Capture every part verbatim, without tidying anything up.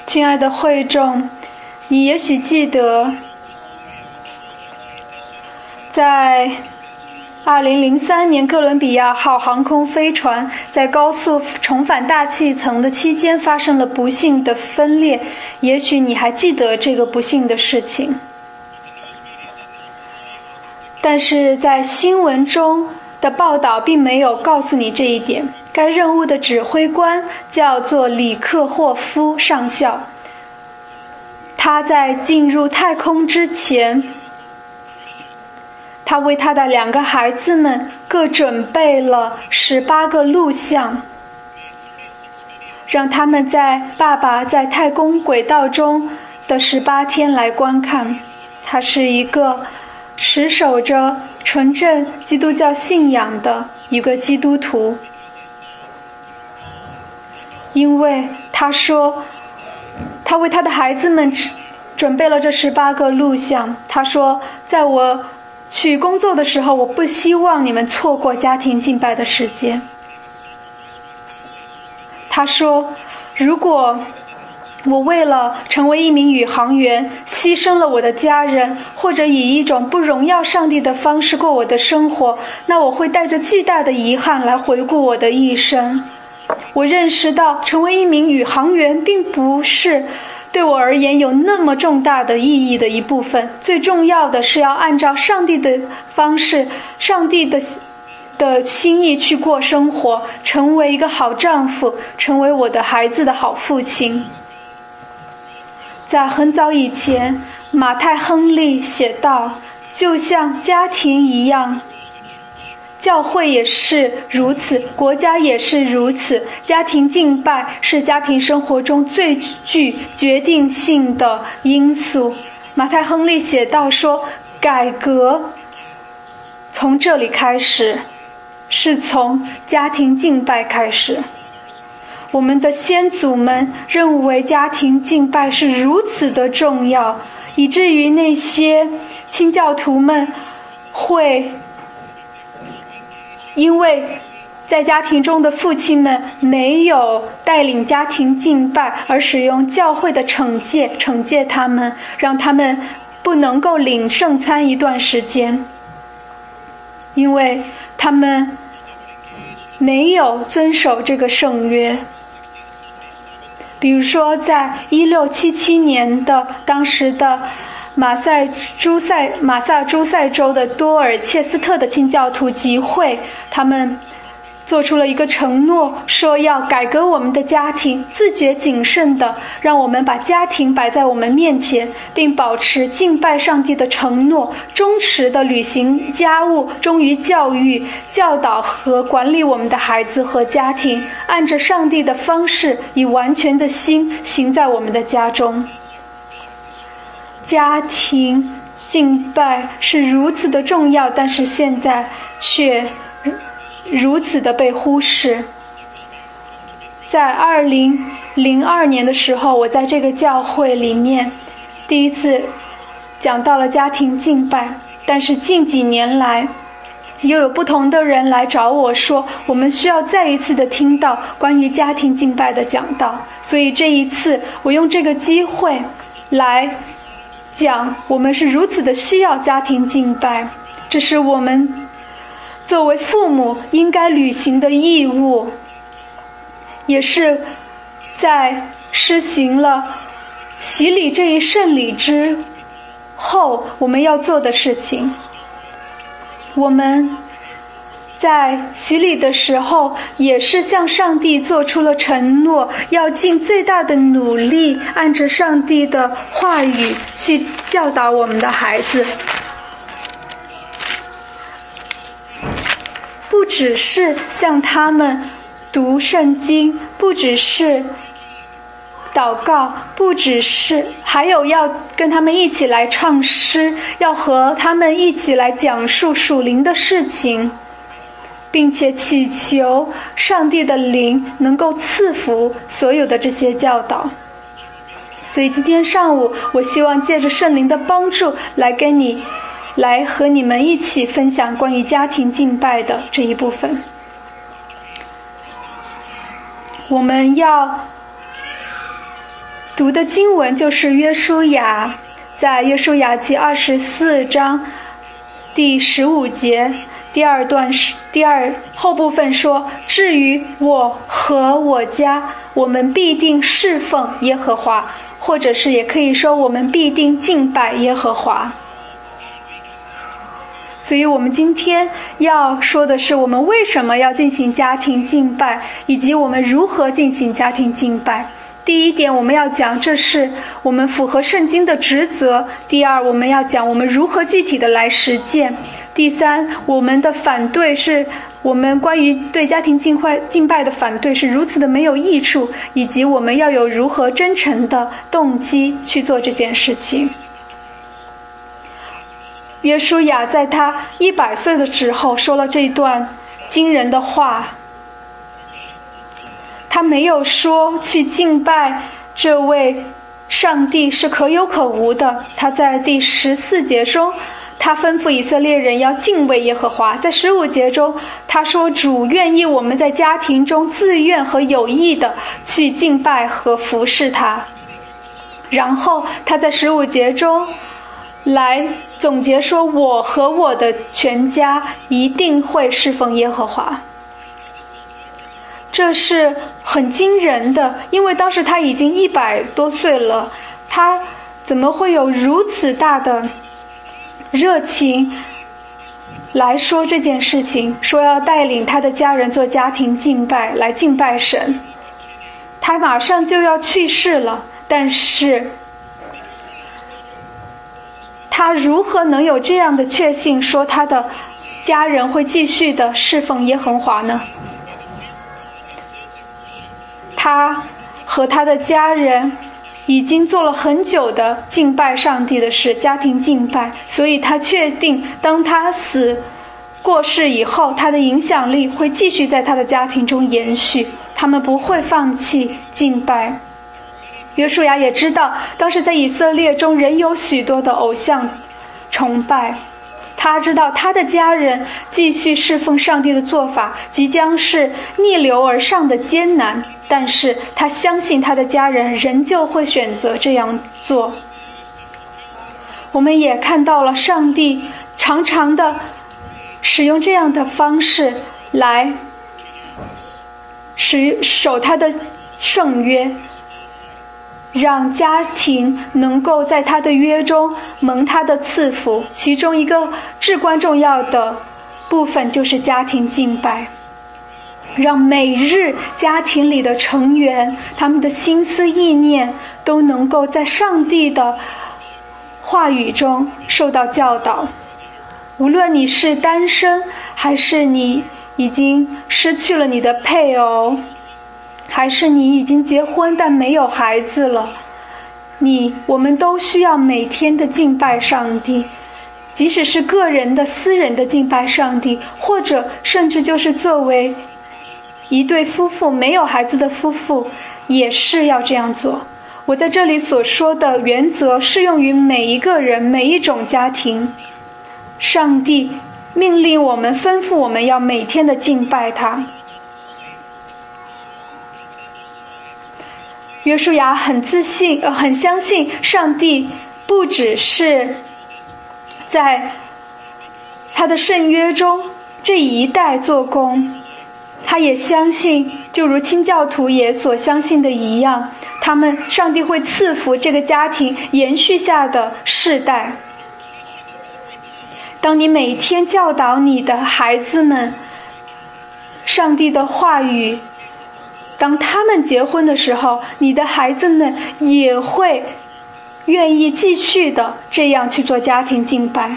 亲爱的会众，你也许记得，在二零零三年哥伦比亚号航空飞船在高速重返大气层的期间发生了不幸的分裂，也许你还记得这个不幸的事情。但是在新闻中的报道并没有告诉你这一点。该任务的指挥官叫做里克霍夫上校，他在进入太空之前，他为他的两个孩子们各准备了十八个录像，让他们在爸爸在太空轨道中的十八天来观看。他是一个持守着纯正基督教信仰的一个基督徒，因为他说他为他的孩子们准备了这十八个录像。他说，在我去工作的时候，我不希望你们错过家庭敬拜的时间。他说，如果我为了成为一名宇航员牺牲了我的家人，或者以一种不荣耀上帝的方式过我的生活，那我会带着巨大的遗憾来回顾我的一生。我认识到成为一名宇航员并不是对我而言有那么重大的意义的一部分，最重要的是要按照上帝的方式，上帝的的心意去过生活，成为一个好丈夫，成为我的孩子的好父亲。在很早以前，马太·亨利写道，就像家庭一样，教会也是如此，国家也是如此。家庭敬拜是家庭生活中最具决定性的因素。马太·亨利写道说，改革从这里开始，是从家庭敬拜开始。我们的先祖们认为家庭敬拜是如此的重要，以至于那些清教徒们会因为在家庭中的父亲们没有带领家庭敬拜，而使用教会的惩戒惩戒他们，让他们不能够领圣餐一段时间，因为他们没有遵守这个圣约。比如说在一六七七年的当时的马赛诸塞马萨诸塞州的多尔切斯特的清教徒集会，他们做出了一个承诺，说要改革我们的家庭，自觉谨慎的让我们把家庭摆在我们面前，并保持敬拜上帝的承诺，忠实的履行家务，忠于教育、教导和管理我们的孩子和家庭，按着上帝的方式，以完全的心行在我们的家中。家庭敬拜是如此的重要，但是现在却如此的被忽视。在二零零二年的时候，我在这个教会里面第一次讲到了家庭敬拜，但是近几年来又有不同的人来找我说，我们需要再一次的听到关于家庭敬拜的讲道。所以这一次我用这个机会来讲，我们是如此的需要家庭敬拜，这是我们作为父母应该履行的义务，也是在施行了洗礼这一圣礼之后我们要做的事情。我们在洗礼的时候也是向上帝做出了承诺，要尽最大的努力按着上帝的话语去教导我们的孩子，不只是向他们读圣经，不只是祷告，不只是还有要跟他们一起来唱诗，要和他们一起来讲述属灵的事情，并且祈求上帝的灵能够赐福所有的这些教导。所以今天上午我希望借着圣灵的帮助来跟你来和你们一起分享关于家庭敬拜的这一部分。我们要读的经文就是约书亚，在约书亚记二十四章第十五节第二段第二后部分说：至于我和我家，我们必定侍奉耶和华，或者是也可以说我们必定敬拜耶和华。所以我们今天要说的是，我们为什么要进行家庭敬拜，以及我们如何进行家庭敬拜。第一点，我们要讲这是我们符合圣经的职责。第二，我们要讲我们如何具体的来实践。第三，我们的反对是我们关于对家庭敬拜敬拜的反对是如此的没有益处，以及我们要有如何真诚的动机去做这件事情。约书亚在他一百岁的时候说了这段惊人的话，他没有说去敬拜这位上帝是可有可无的。他在第十四节中，他吩咐以色列人要敬畏耶和华。在十五节中，他说主愿意我们在家庭中自愿和有意的去敬拜和服侍他。然后他在十五节中来总结说，我和我的全家一定会侍奉耶和华。这是很惊人的，因为当时他已经一百多岁了，他怎么会有如此大的热情来说这件事情，说要带领他的家人做家庭敬拜，来敬拜神。他马上就要去世了，但是他如何能有这样的确信，说他的家人会继续的侍奉耶和华呢？他和他的家人已经做了很久的敬拜上帝的事，家庭敬拜，所以他确定当他死过世以后，他的影响力会继续在他的家庭中延续，他们不会放弃敬拜。约书亚也知道当时在以色列中仍有许多的偶像崇拜，他知道他的家人继续侍奉上帝的做法即将是逆流而上的艰难，但是他相信他的家人仍旧会选择这样做。我们也看到了上帝常常的使用这样的方式来使守他的圣约，让家庭能够在他的约中蒙他的赐福。其中一个至关重要的部分就是家庭敬拜，让每日家庭里的成员他们的心思意念都能够在上帝的话语中受到教导。无论你是单身，还是你已经失去了你的配偶，还是你已经结婚但没有孩子了，你我们都需要每天的敬拜上帝，即使是个人的私人的敬拜上帝，或者甚至就是作为一对夫妇没有孩子的夫妇也是要这样做。我在这里所说的原则适用于每一个人，每一种家庭。上帝命令我们，吩咐我们要每天的敬拜他。约书亚很自信，呃，很相信上帝不只是在他的圣约中这一代做工，他也相信，就如清教徒也所相信的一样，他们上帝会赐福这个家庭延续下的世代。当你每天教导你的孩子们上帝的话语，当他们结婚的时候，你的孩子们也会愿意继续的这样去做家庭敬拜。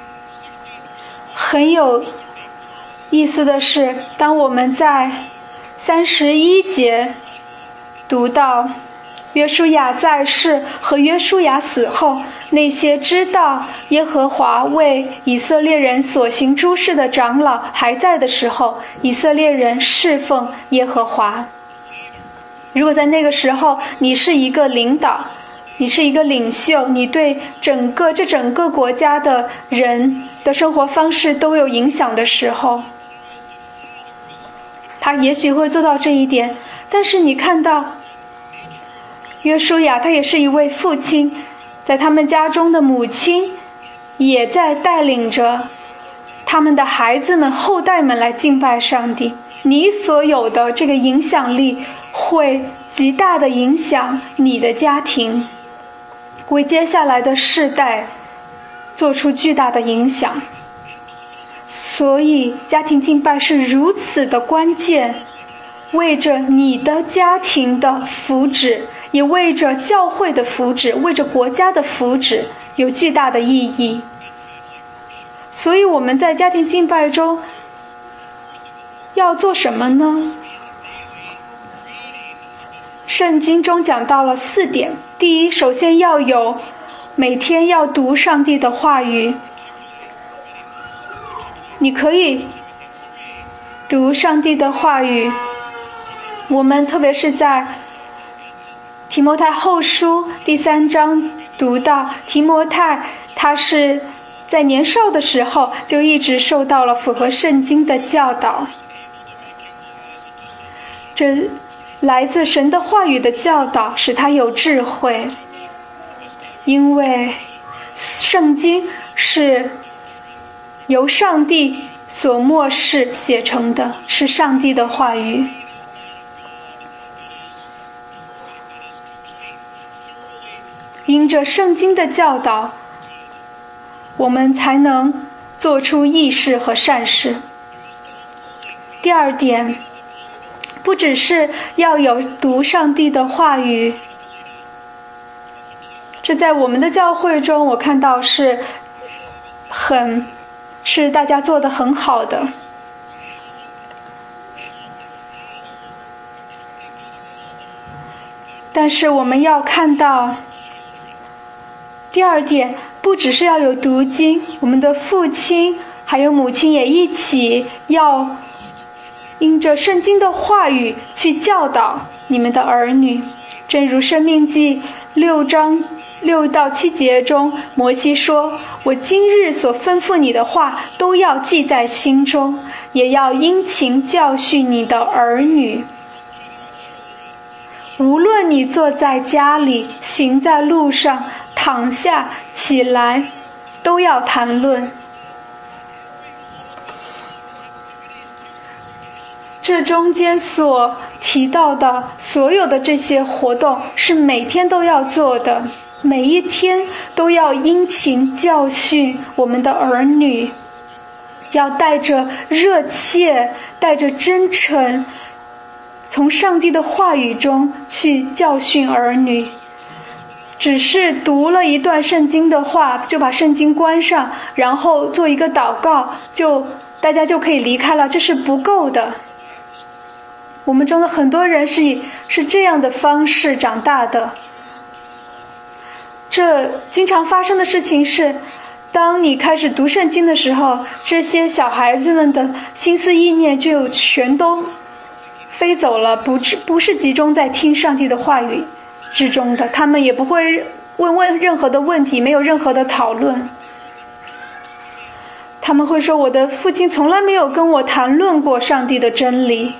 很有意思的是，当我们在三十一节读到约书亚在世和约书亚死后，那些知道耶和华为以色列人所行诸事的长老还在的时候，以色列人侍奉耶和华。如果在那个时候你是一个领导，你是一个领袖，你对整个这整个国家的人的生活方式都有影响的时候，他也许会做到这一点。但是你看到约书亚他也是一位父亲，在他们家中的母亲也在带领着他们的孩子们后代们来敬拜上帝。你所有的这个影响力会极大的影响你的家庭，为接下来的世代做出巨大的影响。所以家庭敬拜是如此的关键，为着你的家庭的福祉，也为着教会的福祉，为着国家的福祉有巨大的意义。所以我们在家庭敬拜中要做什么呢？圣经中讲到了四点。第一，首先要有每天要读上帝的话语。你可以读上帝的话语，我们特别是在提摩太后书第三章读到提摩太他是在年少的时候就一直受到了符合圣经的教导，这来自神的话语的教导使他有智慧，因为圣经是由上帝所默示写成的，是上帝的话语。因着圣经的教导，我们才能做出义事和善事。第二点，不只是要有读上帝的话语，这在我们的教会中我看到是很是大家做得很好的。但是我们要看到第二点，不只是要有读经，我们的父亲还有母亲也一起要因着圣经的话语去教导你们的儿女。正如申命记六章六到七节中，摩西说，我今日所吩咐你的话都要记在心中，也要殷勤教训你的儿女。无论你坐在家里，行在路上，躺下起来，都要谈论。这中间所提到的所有的这些活动是每天都要做的，每一天都要殷勤教训我们的儿女，要带着热切，带着真诚，从上帝的话语中去教训儿女。只是读了一段圣经的话，就把圣经关上，然后做一个祷告，就大家就可以离开了，这是不够的。我们中的很多人是以是这样的方式长大的。这经常发生的事情是，当你开始读圣经的时候，这些小孩子们的心思意念就全都飞走了，不不是集中在听上帝的话语之中的，他们也不会问问任何的问题，没有任何的讨论。他们会说，我的父亲从来没有跟我谈论过上帝的真理。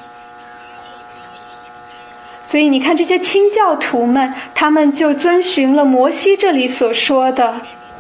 所以你看这些清教徒们，他们就遵循了摩西这里所说的，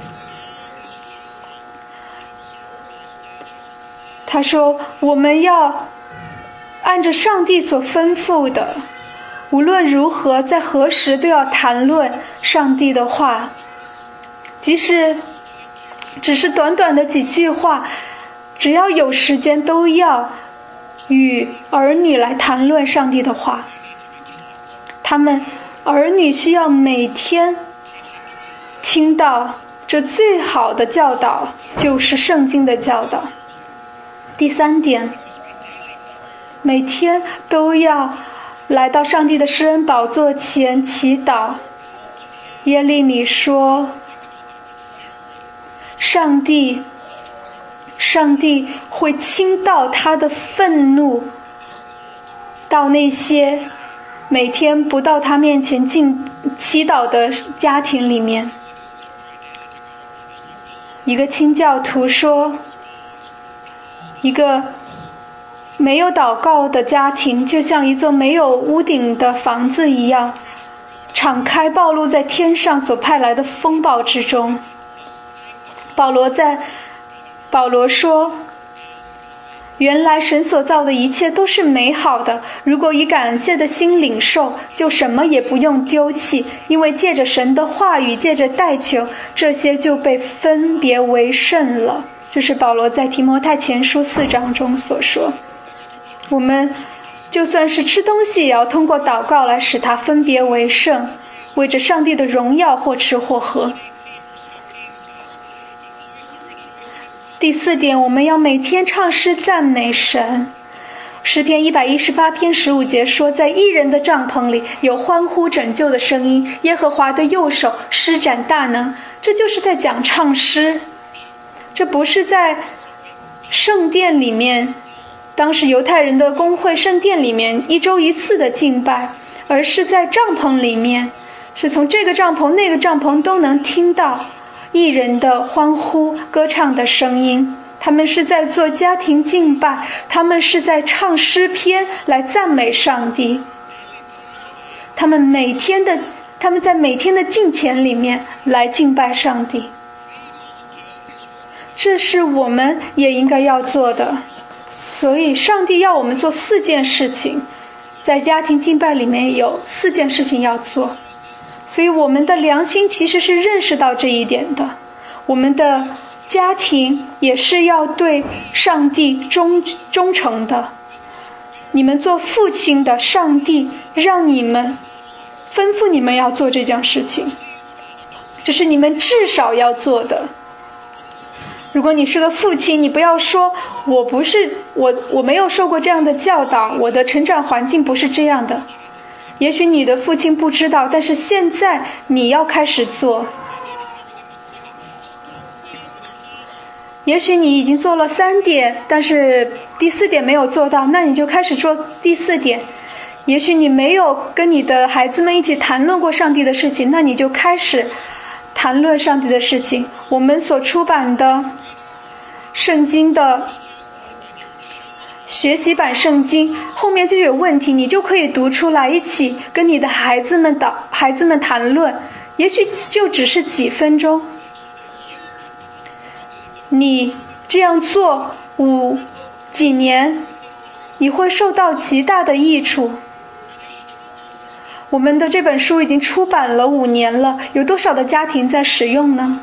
他说我们要按着上帝所吩咐的，无论如何在何时都要谈论上帝的话，即使只是短短的几句话，只要有时间都要与儿女来谈论上帝的话。他们儿女需要每天听到这最好的教导，就是圣经的教导。第三点，每天都要来到上帝的施恩宝座前祈祷。耶利米说，上帝上帝会倾倒他的愤怒到那些每天不到他面前敬祈祷的家庭里面。一个清教徒说，一个没有祷告的家庭就像一座没有屋顶的房子一样， 敞开暴露在天上所派来的风暴之中。保罗在保罗说，原来神所造的一切都是美好的，如果以感谢的心领受，就什么也不用丢弃，因为借着神的话语，借着代求，这些就被分别为圣了。这是保罗在提摩太前书四章中所说。我们就算是吃东西，也要通过祷告来使它分别为圣，为着上帝的荣耀或吃或喝。第四点，我们要每天唱诗赞美神。诗篇一百一十八篇十五节说，在义人的帐篷里有欢呼拯救的声音，耶和华的右手施展大能。这就是在讲唱诗，这不是在圣殿里面，当时犹太人的公会圣殿里面一周一次的敬拜，而是在帐篷里面，是从这个帐篷那个帐篷都能听到义人的欢呼歌唱的声音。他们是在做家庭敬拜，他们是在唱诗篇来赞美上帝。他们每天的他们在每天的敬虔里面来敬拜上帝。这是我们也应该要做的。所以上帝要我们做四件事情，在家庭敬拜里面有四件事情要做。所以我们的良心其实是认识到这一点的，我们的家庭也是要对上帝忠忠诚的。你们做父亲的，上帝让你们吩咐你们要做这件事情，这是你们至少要做的。如果你是个父亲，你不要说我不是我我没有受过这样的教导，我的成长环境不是这样的。也许你的父亲不知道，但是现在你要开始做。也许你已经做了三点，但是第四点没有做到，那你就开始做第四点。也许你没有跟你的孩子们一起谈论过上帝的事情，那你就开始谈论上帝的事情。我们所出版的圣经的学习版圣经后面就有问题，你就可以读出来，一起跟你的孩子们的孩子们谈论。也许就只是几分钟，你这样做五几年，你会受到极大的益处。我们的这本书已经出版了五年了，有多少的家庭在使用呢？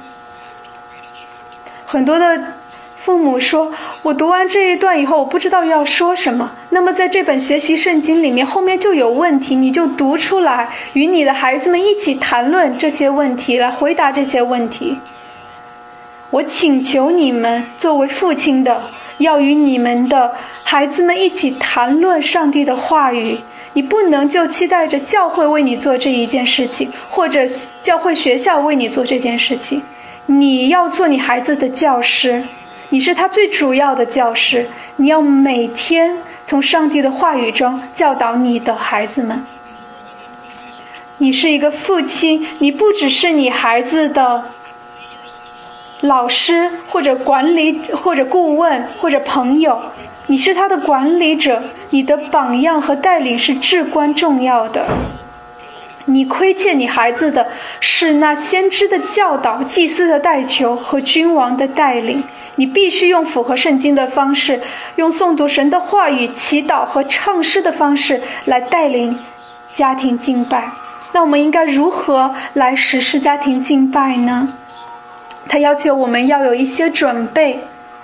很多的父母说，我读完这一段以后，我不知道要说什么。那么在这本学习圣经里面，后面就有问题，你就读出来，与你的孩子们一起谈论这些问题，来回答这些问题。我请求你们作为父亲的，要与你们的孩子们一起谈论上帝的话语。你不能就期待着教会为你做这一件事情，或者教会学校为你做这件事情。你要做你孩子的教师，你是他最主要的教师。你要每天从上帝的话语中教导你的孩子们。你是一个父亲，你不只是你孩子的老师或者管理或者顾问或者朋友，你是他的管理者，你的榜样和带领是至关重要的。你亏欠你孩子的是那先知的教导、祭司的代求和君王的带领。你必须用符合圣经的方式，用诵读神的话语、祈祷和唱诗的方式来带领家庭敬拜。那我们应该如何来实施家庭敬拜呢？他要求我们要有一些准备。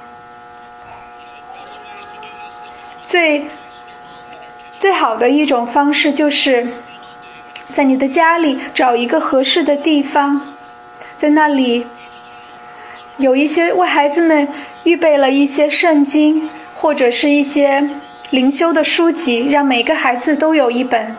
最最好的一种方式就是在你的家里找一个合适的地方，在那里有一些为孩子们预备了一些圣经或者是一些灵修的书籍，让每个孩子都有一本。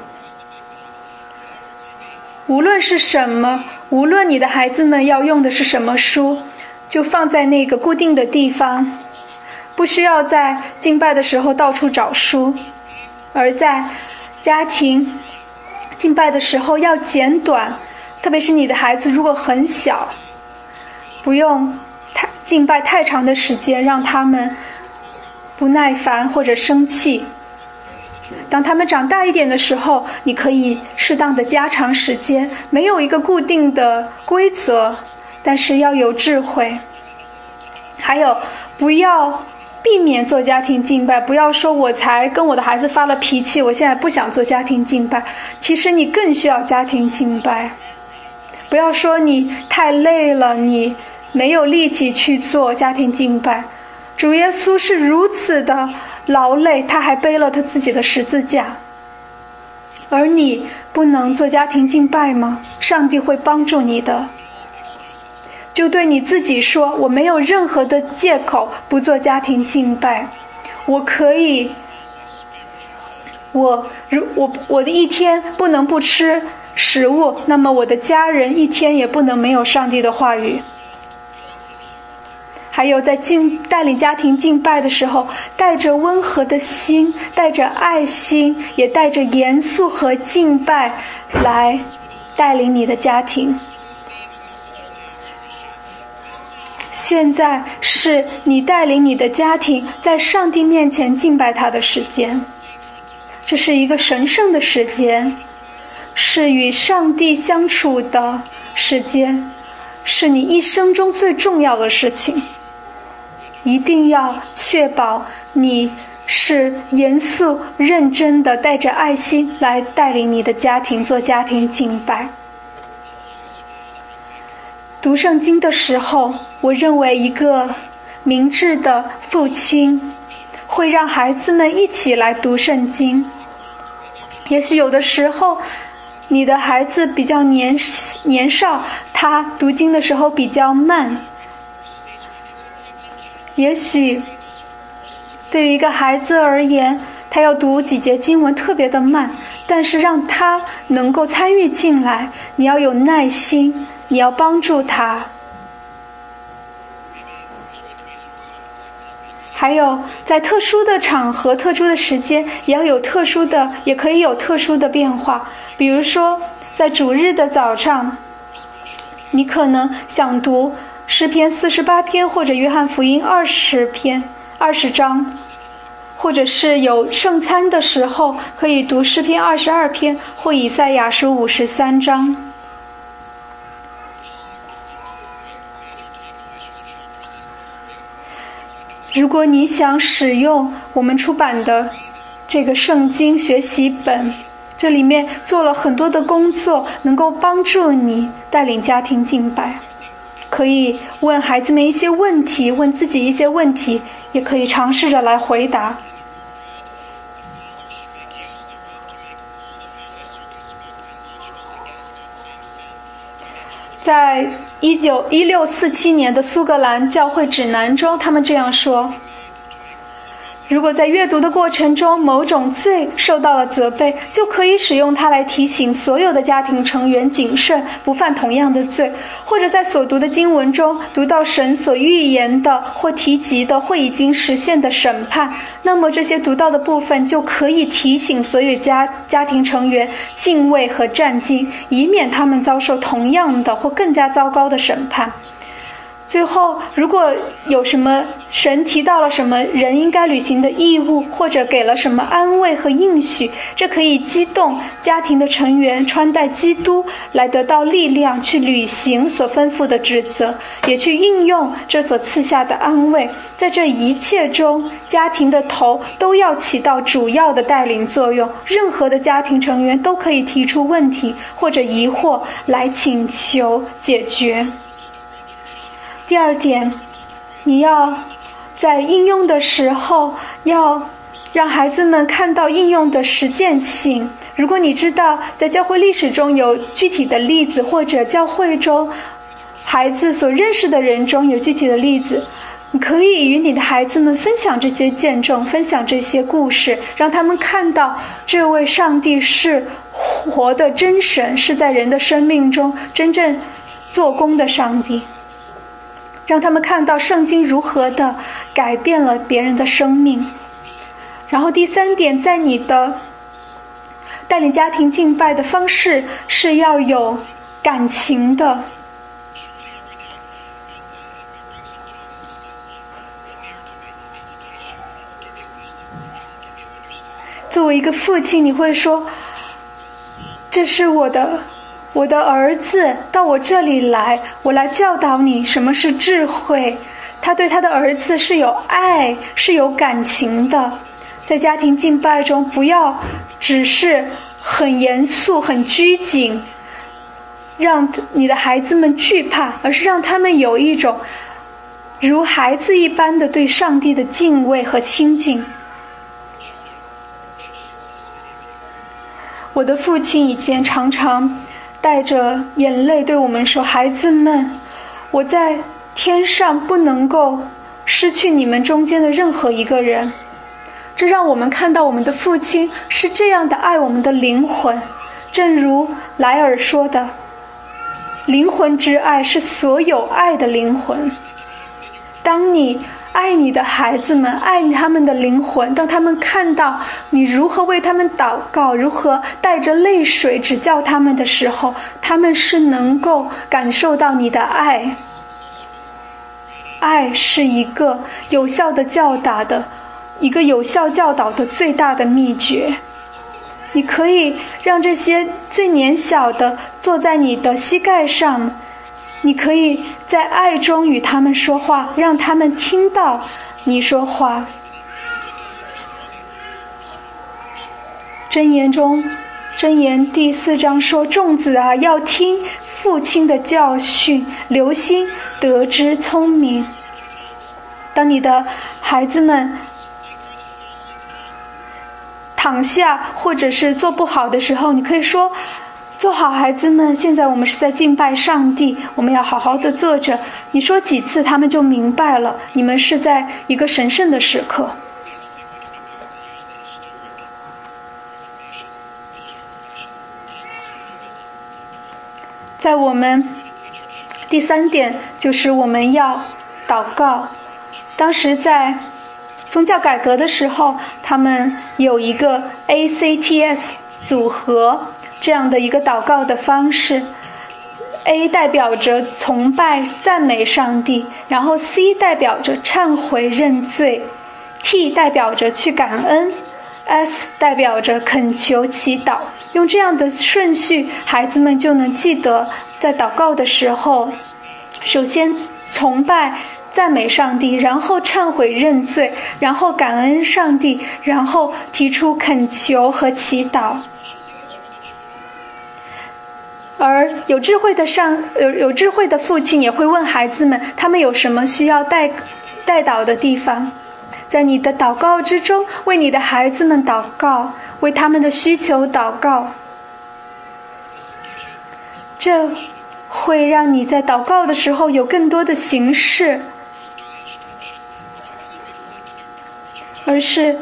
无论是什么，无论你的孩子们要用的是什么书，就放在那个固定的地方，不需要在敬拜的时候到处找书。而在家庭敬拜的时候要简短，特别是你的孩子如果很小，不用太敬拜太长的时间，让他们不耐烦或者生气。 当他们长大一点的时候，你可以适当的加长时间，没有一个固定的规则，但是要有智慧。还有，不要避免做家庭敬拜，不要说我才跟我的孩子发了脾气，我现在不想做家庭敬拜。其实你更需要家庭敬拜。不要说你太累了，你没有力气去做家庭敬拜。主耶稣是如此的劳累，他还背了他自己的十字架。而你不能做家庭敬拜吗？上帝会帮助你的。就对你自己说，我没有任何的借口不做家庭敬拜。我可以，我如我我的一天不能不吃食物，那么我的家人一天也不能没有上帝的话语。还有在敬带领家庭敬拜的时候，带着温和的心，带着爱心，也带着严肃和敬拜来带领你的家庭。现在是你带领你的家庭在上帝面前敬拜他的时间，这是一个神圣的时间，是与上帝相处的时间，是你一生中最重要的事情。一定要确保你是严肃认真的，带着爱心来带领你的家庭做家庭敬拜。读圣经的时候，我认为一个明智的父亲会让孩子们一起来读圣经。也许有的时候你的孩子比较年年少，他读经的时候比较慢，也许对于一个孩子而言，他要读几节经文特别的慢，但是让他能够参与进来，你要有耐心，你要帮助他。还有在特殊的场合、特殊的时间，也要有特殊的，也可以有特殊的变化。比如说在主日的早上，你可能想读诗篇四十八篇，或者约翰福音二十篇、二十章，或者是有圣餐的时候，可以读诗篇二十二篇或以赛亚书五十三章。如果你想使用我们出版的这个圣经学习本，这里面做了很多的工作，能够帮助你带领家庭敬拜。可以问孩子们一些问题，问自己一些问题，也可以尝试着来回答。在一九一六四七年的苏格兰教会指南中，他们这样说：如果在阅读的过程中某种罪受到了责备，就可以使用它来提醒所有的家庭成员谨慎，不犯同样的罪。或者在所读的经文中读到神所预言的或提及的或已经实现的审判，那么这些读到的部分就可以提醒所有家家庭成员敬畏和战兢，以免他们遭受同样的或更加糟糕的审判。最后，如果有什么神提到了什么人应该履行的义务，或者给了什么安慰和应许，这可以激动家庭的成员穿戴基督，来得到力量去履行所吩咐的职责，也去应用这所赐下的安慰。在这一切中，家庭的头都要起到主要的带领作用，任何的家庭成员都可以提出问题或者疑惑来请求解决。第二点，你要在应用的时候，要让孩子们看到应用的实践性。如果你知道在教会历史中有具体的例子，或者教会中孩子所认识的人中有具体的例子，你可以与你的孩子们分享这些见证，分享这些故事，让他们看到这位上帝是活的真神，是在人的生命中真正做工的上帝。让他们看到圣经如何的改变了别人的生命。然后第三点，在你的带领家庭敬拜的方式是要有感情的。 作为一个父亲，你会说，这是我的我的儿子到我这里来，我来教导你什么是智慧。他对他的儿子是有爱，是有感情的。在家庭敬拜中，不要只是很严肃很拘谨，让你的孩子们惧怕，而是让他们有一种如孩子一般的对上帝的敬畏和亲近。我的父亲以前常常带着眼泪对我们说，孩子们，我在天上不能够失去你们中间的任何一个人。这让我们看到我们的父亲是这样的爱我们的灵魂。正如莱尔说的，灵魂之爱是所有爱的灵魂。当你爱你的孩子们，爱他们的灵魂，当他们看到你如何为他们祷告，如何带着泪水指教他们的时候，他们是能够感受到你的爱。爱是一个有效的教导的一个有效教导的最大的秘诀。你可以让这些最年小的坐在你的膝盖上，你可以在爱中与他们说话，让他们听到你说话。箴言中，箴言第四章说，众子啊，要听父亲的教训，留心得知聪明。当你的孩子们躺下或者是做不好的时候，你可以说，做好孩子们，现在我们是在敬拜上帝，我们要好好的坐着。你说几次他们就明白了，你们是在一个神圣的时刻。在我们第三点，就是我们要祷告。当时在宗教改革的时候，他们有一个 A C T S 组合这样的一个祷告的方式。 A 代表着崇拜赞美上帝，然后 C 代表着忏悔认罪， T 代表着去感恩， S 代表着恳求祈祷。用这样的顺序，孩子们就能记得在祷告的时候，首先崇拜赞美上帝，然后忏悔认罪，然后感恩上帝，然后提出恳求和祈祷。而有智慧的上有有智慧的父亲也会问孩子们，他们有什么需要带带祷的地方。在你的祷告之中，为你的孩子们祷告，为他们的需求祷告，这会让你在祷告的时候有更多的形式，而是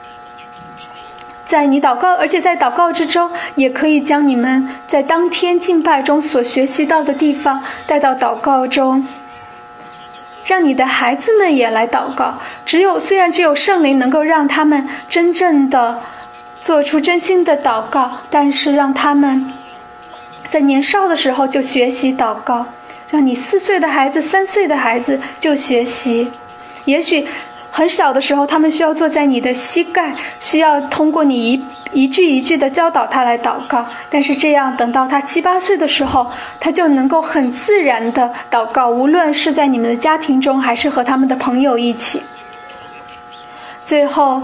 在你祷告，而且在祷告之中，也可以将你们在当天敬拜中所学习到的地方带到祷告中，让你的孩子们也来祷告。只有虽然只有圣灵能够让他们真正的做出真心的祷告，但是让他们在年少的时候就学习祷告，让你四岁的孩子、三岁的孩子就学习。也许很小的时候，他们需要坐在你的膝盖，需要通过你一一句一句的教导他来祷告。但是这样，等到他七八岁的时候，他就能够很自然的祷告，无论是在你们的家庭中，还是和他们的朋友一起。最后，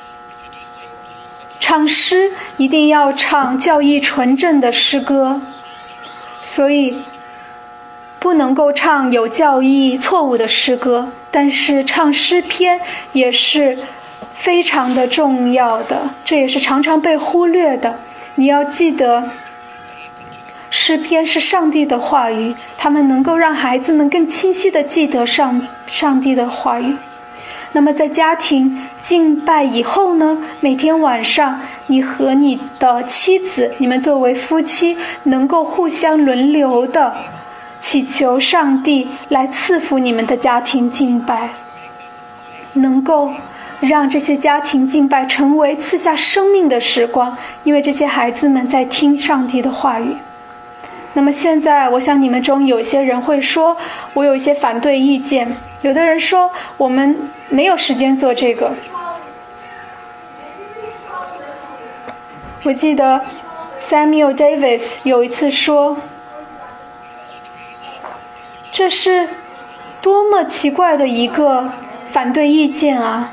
唱诗一定要唱教义纯正的诗歌，所以不能够唱有教义错误的诗歌。但是唱诗篇也是非常的重要的，这也是常常被忽略的。你要记得，诗篇是上帝的话语，他们能够让孩子们更清晰地记得上上帝的话语。那么在家庭敬拜以后呢，每天晚上你和你的妻子，你们作为夫妻，能够互相轮流的祈求上帝来赐福你们的家庭敬拜，能够让这些家庭敬拜成为赐下生命的时光，因为这些孩子们在听上帝的话语。那么现在我想你们中有些人会说，我有一些反对意见。有的人说，我们没有时间做这个。 我记得 Samuel Davis 有一次说，这是多么奇怪的一个反对意见啊！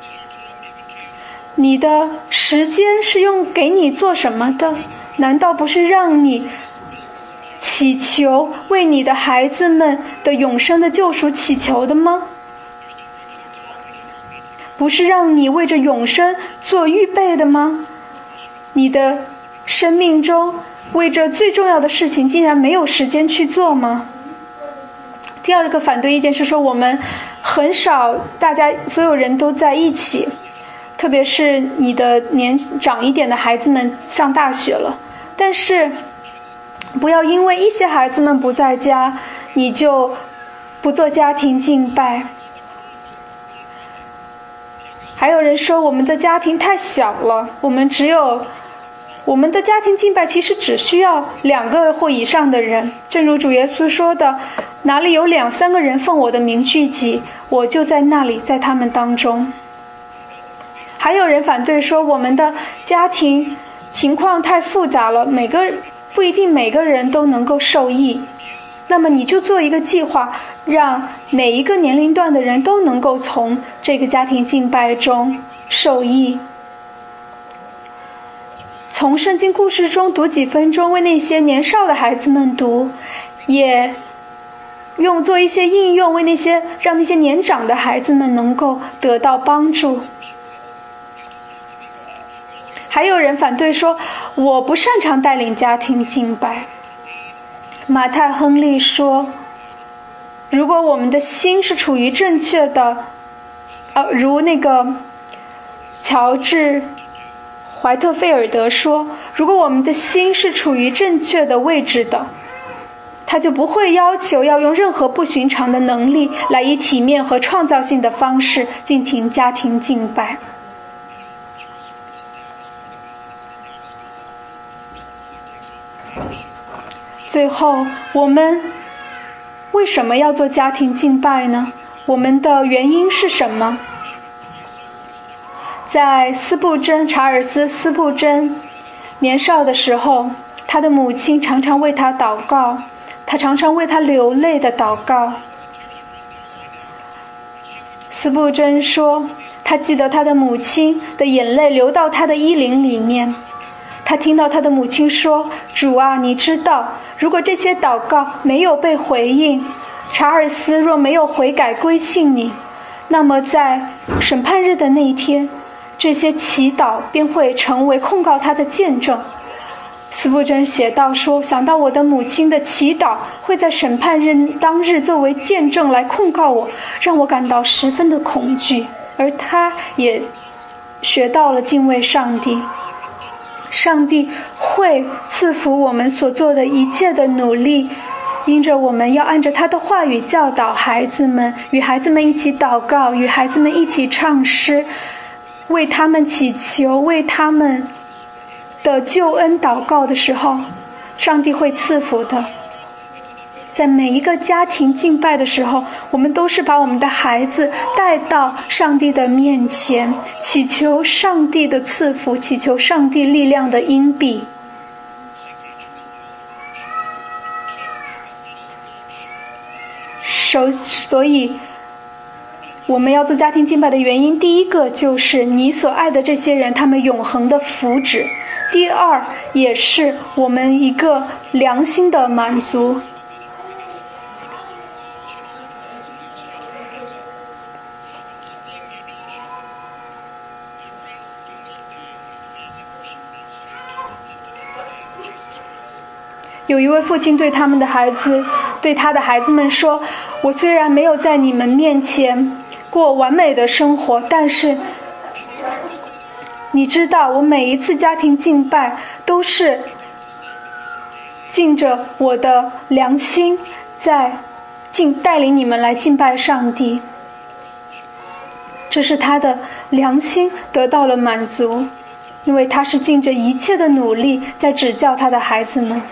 你的时间是用给你做什么的？难道不是让你祈求为你的孩子们的永生的救赎祈求的吗？不是让你为着永生做预备的吗？你的生命中为着最重要的事情竟然没有时间去做吗？第二个反对意见是说，我们很少大家所有人都在一起，特别是你的年长一点的孩子们上大学了，但是不要因为一些孩子们不在家，你就不做家庭敬拜。还有人说我们的家庭太小了，我们只有我们的家庭敬拜其实只需要两个或以上的人，正如主耶稣说的，哪里有两三个人奉我的名聚集，我就在那里，在他们当中。还有人反对说我们的家庭情况太复杂了，每个不一定每个人都能够受益，那么你就做一个计划，让每一个年龄段的人都能够从这个家庭敬拜中受益。从圣经故事中读几分钟，为那些年少的孩子们读，也用做一些应用，为那些让那些年长的孩子们能够得到帮助。还有人反对说，我不擅长带领家庭敬拜。马太·亨利说，如果我们的心是处于正确的，呃，如那个乔治·怀特菲尔德说，如果我们的心是处于正确的位置的，他就不会要求要用任何不寻常的能力来以体面和创造性的方式进行家庭敬拜。最后，我们为什么要做家庭敬拜呢？我们的原因是什么？在斯布真，查尔斯·斯布真年少的时候，他的母亲常常为他祷告，他常常为他流泪的祷告。斯布真说，他记得他的母亲的眼泪流到他的衣领里面。他听到他的母亲说，主啊，你知道，如果这些祷告没有被回应，查尔斯若没有悔改归信你，那么在审判日的那一天，这些祈祷便会成为控告他的见证。斯布真写道说，想到我的母亲的祈祷会在审判日当日作为见证来控告我，让我感到十分的恐惧。而他也学到了敬畏上帝，上帝会赐福我们所做的一切的努力，因着我们要按着他的话语教导孩子们，与孩子们一起祷告，与孩子们一起唱诗，为他们祈求，为他们的救恩祷告的时候，上帝会赐福的。在每一个家庭敬拜的时候，我们都是把我们的孩子带到上帝的面前，祈求上帝的赐福，祈求上帝力量的荫庇。首所以我们要做家庭敬拜的原因，第一个就是你所爱的这些人他们永恒的福祉，第二也是我们一个良心的满足。有一位父亲对他们的孩子，对他的孩子们说，我虽然没有在你们面前过完美的生活，但是你知道，我每一次家庭敬拜都是尽着我的良心在敬带领你们来敬拜上帝。这是他的良心得到了满足，因为他是尽着一切的努力在指教他的孩子们。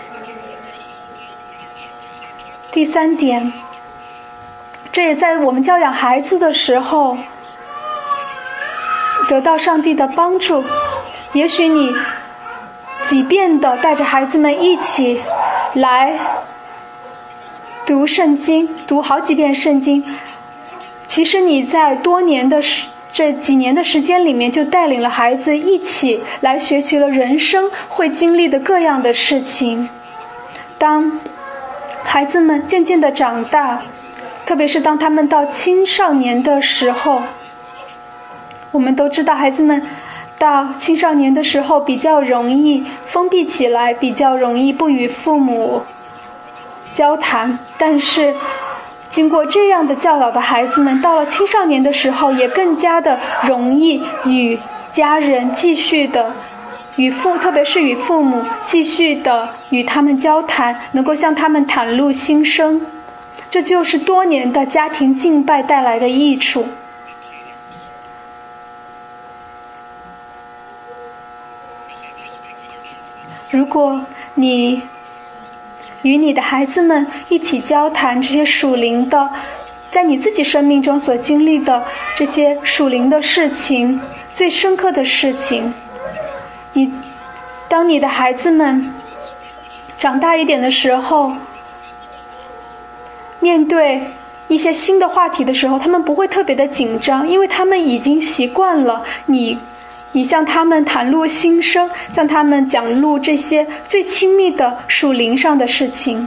第三点，这也在我们教养孩子的时候得到上帝的帮助。也许你几遍的带着孩子们一起来读圣经，读好几遍圣经。其实你在多年的这几年的时间里面，就带领了孩子一起来学习了人生会经历的各样的事情。当孩子们渐渐的长大，特别是当他们到青少年的时候，我们都知道孩子们到青少年的时候比较容易封闭起来，比较容易不与父母交谈，但是经过这样的教导的孩子们，到了青少年的时候也更加的容易与家人继续的与父特别是与父母继续的与他们交谈，能够向他们袒露心声。这就是多年的家庭敬拜带来的益处。如果你与你的孩子们一起交谈这些属灵的，在你自己生命中所经历的这些属灵的事情，最深刻的事情，你当你的孩子们长大一点的时候，面对一些新的话题的时候，他们不会特别的紧张，因为他们已经习惯了你你向他们袒露心声，向他们讲述这些最亲密的属灵上的事情。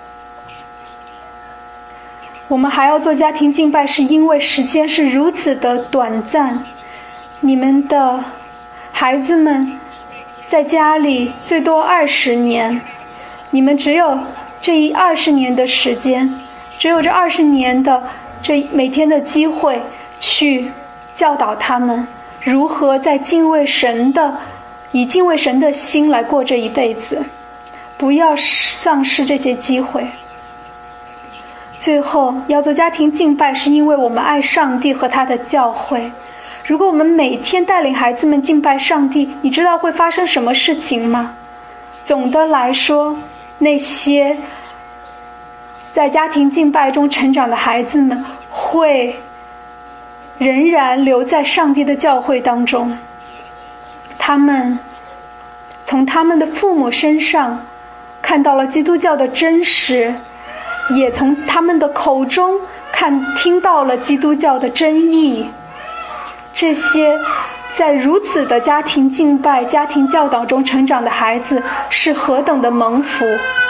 我们还要做家庭敬拜，是因为时间是如此的短暂。你们的孩子们在家里最多二十年，你们只有这一二十年的时间，只有这二十年的这每天的机会去教导他们如何在敬畏神的以敬畏神的心来过这一辈子，不要丧失这些机会。最后要做家庭敬拜，是因为我们爱上帝和他的教会。如果我们每天带领孩子们敬拜上帝，你知道会发生什么事情吗？总的来说，那些在家庭敬拜中成长的孩子们会仍然留在上帝的教会当中，他们从他们的父母身上看到了基督教的真实，也从他们的口中看听到了基督教的真意。这些在如此的家庭敬拜、家庭教导中成长的孩子是何等的蒙福！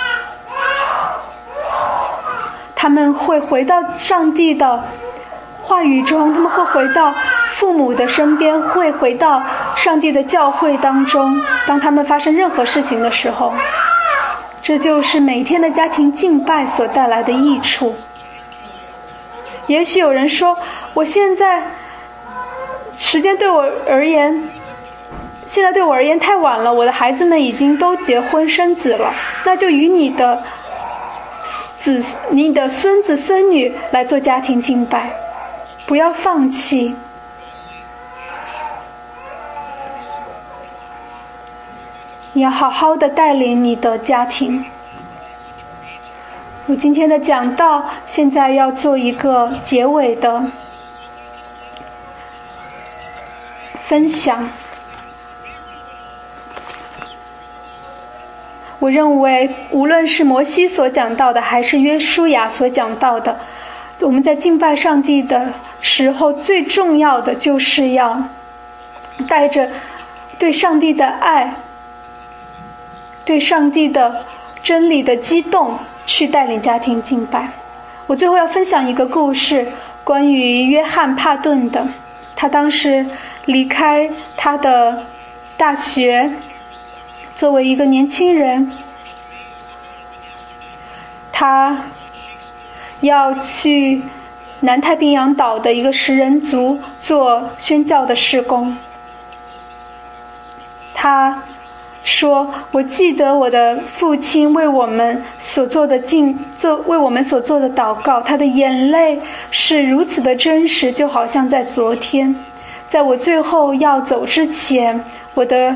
他们会回到上帝的话语中，他们会回到父母的身边，会回到上帝的教会当中。当他们发生任何事情的时候，这就是每天的家庭敬拜所带来的益处。也许有人说，我现在时间对我而言现在对我而言太晚了，我的孩子们已经都结婚生子了，那就与你的子你的孙子孙女来做家庭敬拜，不要放弃。你要好好的带领你的家庭。我今天的讲道现在要做一个结尾的分享。我认为无论是摩西所讲到的，还是约书亚所讲到的，我们在敬拜上帝的时候，最重要的就是要带着对上帝的爱，对上帝的真理的激动去带领家庭敬拜。我最后要分享一个故事，关于约翰帕顿的。他当时离开他的大学，作为一个年轻人，他要去南太平洋岛的一个食人族做宣教的事工。他说，我记得我的父亲为我们所做的敬做为我们所做的祷告，他的眼泪是如此的真实，就好像在昨天。在我最后要走之前，我的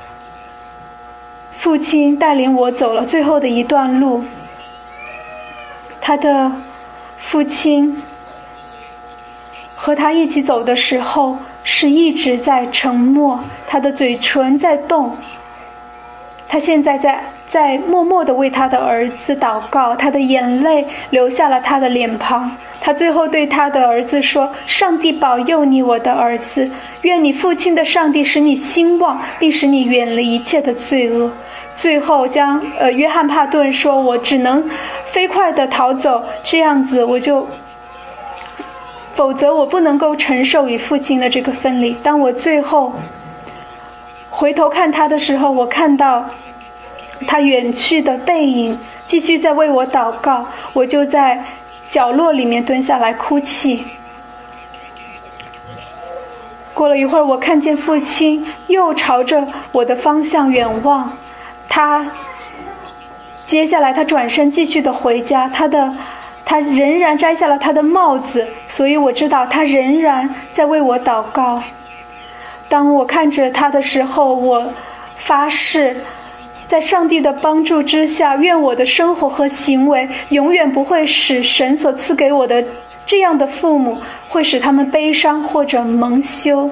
父亲带领我走了最后的一段路。他的父亲和他一起走的时候是一直在沉默，他的嘴唇在动， 他现在在在默默地为他的儿子祷告，他的眼泪流下了他的脸庞。他最后对他的儿子说：上帝保佑你，我的儿子，愿你父亲的上帝使你兴旺，并使你远离一切的罪恶。最后将呃约翰帕顿说：我只能飞快地逃走，这样子我就否则我不能够承受与父亲的这个分离。当我最后回头看他的时候，我看到他远去的背影，继续在为我祷告，我就在角落里面蹲下来哭泣。过了一会儿，我看见父亲又朝着我的方向远望，他接下来他转身继续的回家，他的他仍然摘下了他的帽子，所以我知道他仍然在为我祷告。当我看着他的时候，我发誓在上帝的帮助之下，愿我的生活和行为永远不会使神所赐给我的这样的父母会使他们悲伤或者蒙羞。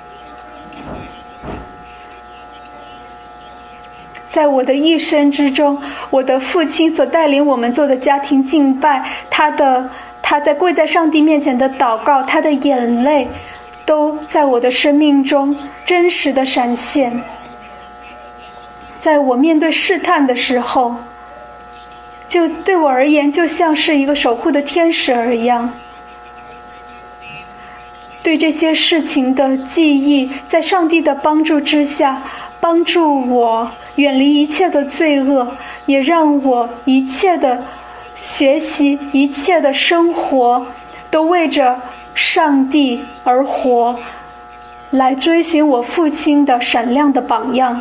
在我的一生之中，我的父亲所带领我们做的家庭敬拜，他的他在跪在上帝面前的祷告，他的眼泪都在我的生命中真实的闪现。在我面对试探的时候，就对我而言就像是一个守护的天使儿一样。对这些事情的记忆，在上帝的帮助之下，帮助我远离一切的罪恶，也让我一切的学习，一切的生活都为着上帝而活，来追寻我父亲的闪亮的榜样。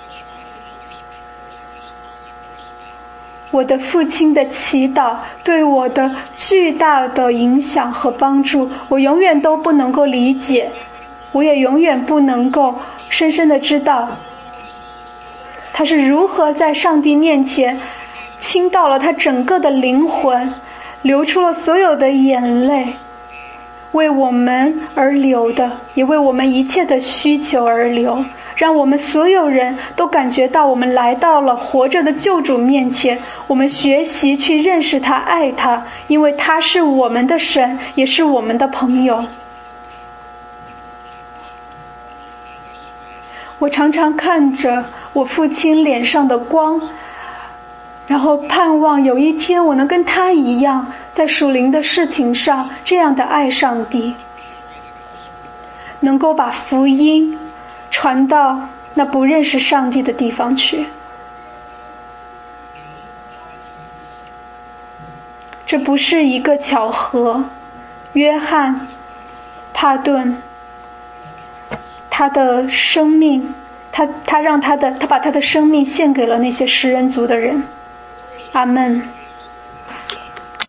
我的父亲的祈祷对我的巨大的影响和帮助，我永远都不能够理解，我也永远不能够深深的知道他是如何在上帝面前倾倒了他整个的灵魂，流出了所有的眼泪，为我们而流的，也为我们一切的需求而流，让我们所有人都感觉到我们来到了活着的救主面前，我们学习去认识他，爱他，因为他是我们的神，也是我们的朋友。我常常看着我父亲脸上的光，然后盼望有一天我能跟他一样，在属灵的事情上这样的爱上帝，能够把福音传到那不认识上帝的地方去。这不是一个巧合，约翰帕顿他的生命，他他让他的他把他的生命献给了那些食人族的人。阿们。